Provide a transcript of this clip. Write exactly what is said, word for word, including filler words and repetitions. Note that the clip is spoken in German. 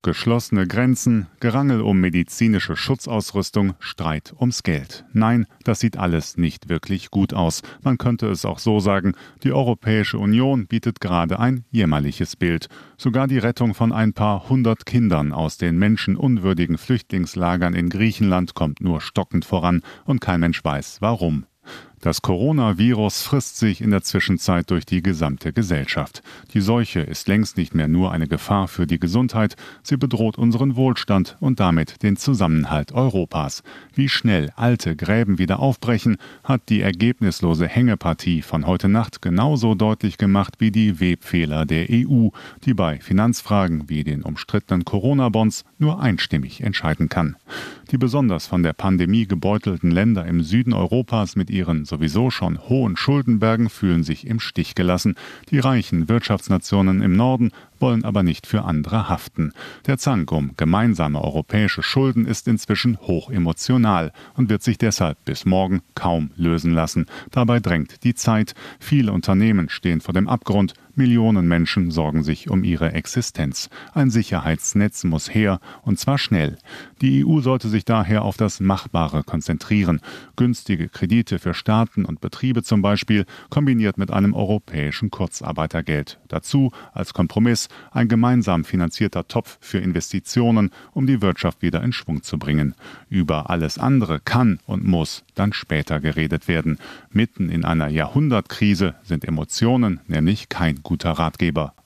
Geschlossene Grenzen, Gerangel um medizinische Schutzausrüstung, Streit ums Geld. Nein, das sieht alles nicht wirklich gut aus. Man könnte es auch so sagen, die Europäische Union bietet gerade ein jämmerliches Bild. Sogar die Rettung von ein paar hundert Kindern aus den menschenunwürdigen Flüchtlingslagern in Griechenland kommt nur stockend voran und kein Mensch weiß, warum. Das Coronavirus frisst sich in der Zwischenzeit durch die gesamte Gesellschaft. Die Seuche ist längst nicht mehr nur eine Gefahr für die Gesundheit, sie bedroht unseren Wohlstand und damit den Zusammenhalt Europas. Wie schnell alte Gräben wieder aufbrechen, hat die ergebnislose Hängepartie von heute Nacht genauso deutlich gemacht wie die Webfehler der E U, die bei Finanzfragen wie den umstrittenen Corona-Bonds nur einstimmig entscheiden kann. Die besonders von der Pandemie gebeutelten Länder im Süden Europas mit ihren sowieso schon hohen Schuldenbergen fühlen sich im Stich gelassen. Die reichen Wirtschaftsnationen im Norden wollen aber nicht für andere haften. Der Zank um gemeinsame europäische Schulden ist inzwischen hochemotional und wird sich deshalb bis morgen kaum lösen lassen. Dabei drängt die Zeit. Viele Unternehmen stehen vor dem Abgrund. Millionen Menschen sorgen sich um ihre Existenz. Ein Sicherheitsnetz muss her, und zwar schnell. Die E U sollte sich daher auf das Machbare konzentrieren. Günstige Kredite für Staaten und Betriebe zum Beispiel, kombiniert mit einem europäischen Kurzarbeitergeld. Dazu als Kompromiss ein gemeinsam finanzierter Topf für Investitionen, um die Wirtschaft wieder in Schwung zu bringen. Über alles andere kann und muss dann später geredet werden. Mitten in einer Jahrhundertkrise sind Emotionen nämlich kein guter Ratgeber.